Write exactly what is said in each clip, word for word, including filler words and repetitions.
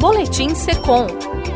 Boletim Secom.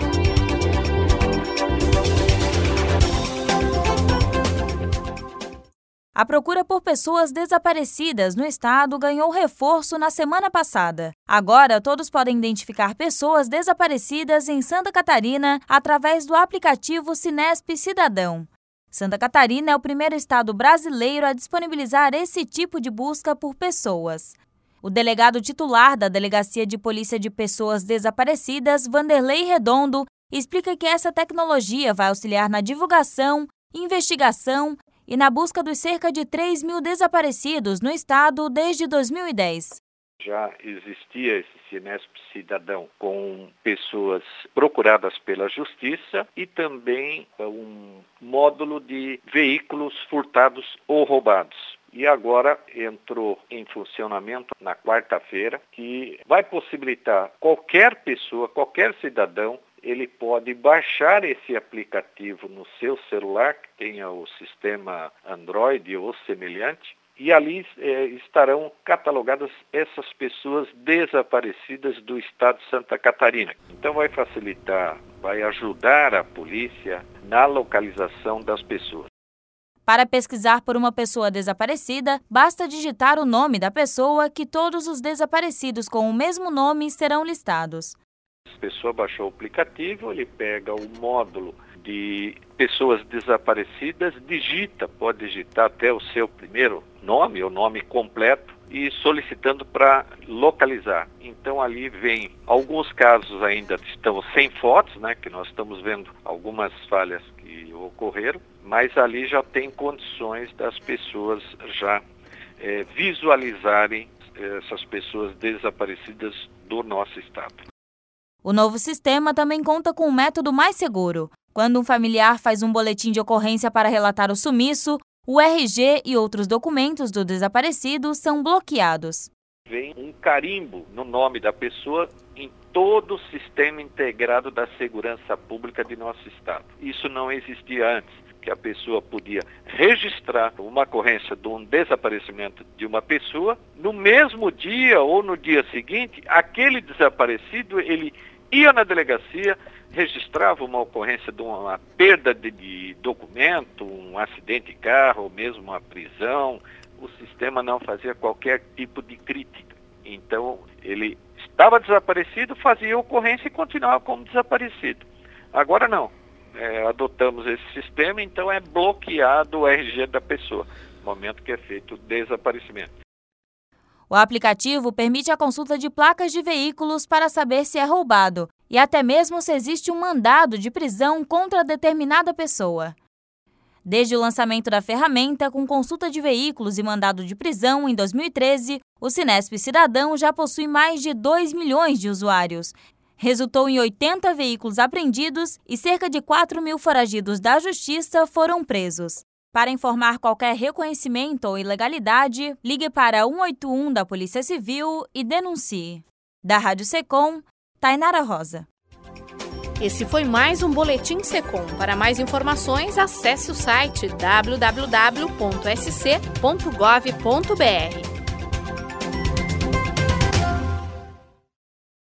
A procura por pessoas desaparecidas no estado ganhou reforço na semana passada. Agora, todos podem identificar pessoas desaparecidas em Santa Catarina através do aplicativo Sinesp Cidadão. Santa Catarina é o primeiro estado brasileiro a disponibilizar esse tipo de busca por pessoas. O delegado titular da Delegacia de Polícia de Pessoas Desaparecidas, Vanderlei Redondo, explica que essa tecnologia vai auxiliar na divulgação, investigação e na busca dos cerca de três mil desaparecidos no estado desde dois mil e dez. Já existia esse Sinesp Cidadão com pessoas procuradas pela Justiça e também um módulo de veículos furtados ou roubados. E agora entrou em funcionamento na quarta-feira, que vai possibilitar qualquer pessoa, qualquer cidadão, ele pode baixar esse aplicativo no seu celular, que tenha o sistema Android ou semelhante, e ali é, estarão catalogadas essas pessoas desaparecidas do estado de Santa Catarina. Então vai facilitar, vai ajudar a polícia na localização das pessoas. Para pesquisar por uma pessoa desaparecida, basta digitar o nome da pessoa que todos os desaparecidos com o mesmo nome serão listados. A pessoa baixou o aplicativo, ele pega o módulo de pessoas desaparecidas, digita, pode digitar até o seu primeiro nome, o nome completo, e solicitando para localizar. Então ali vem, alguns casos ainda estão sem fotos, né, que nós estamos vendo algumas falhas que ocorreram, mas ali já tem condições das pessoas já é, visualizarem essas pessoas desaparecidas do nosso estado. O novo sistema também conta com um método mais seguro. Quando um familiar faz um boletim de ocorrência para relatar o sumiço, o R G e outros documentos do desaparecido são bloqueados. Vem um carimbo no nome da pessoa em todo o sistema integrado da segurança pública de nosso estado. Isso não existia antes, que a pessoa podia registrar uma ocorrência de um desaparecimento de uma pessoa, no mesmo dia ou no dia seguinte, aquele desaparecido, ele ia na delegacia, registrava uma ocorrência de uma perda de, de documento, um acidente de carro, ou mesmo uma prisão. O sistema não fazia qualquer tipo de crítica. Então, ele estava desaparecido, fazia ocorrência e continuava como desaparecido. Agora não. É, adotamos esse sistema, então é bloqueado o R G da pessoa, no momento que é feito o desaparecimento. O aplicativo permite a consulta de placas de veículos para saber se é roubado e até mesmo se existe um mandado de prisão contra determinada pessoa. Desde o lançamento da ferramenta, com consulta de veículos e mandado de prisão em dois mil e treze, o Sinesp Cidadão já possui mais de dois milhões de usuários. Resultou em oitenta veículos apreendidos e cerca de quatro mil foragidos da Justiça foram presos. Para informar qualquer reconhecimento ou ilegalidade, ligue para um oito um da Polícia Civil e denuncie. Da Rádio Secom, Tainara Rosa. Esse foi mais um Boletim Secom. Para mais informações, acesse o site w w w ponto s c ponto gov ponto b r.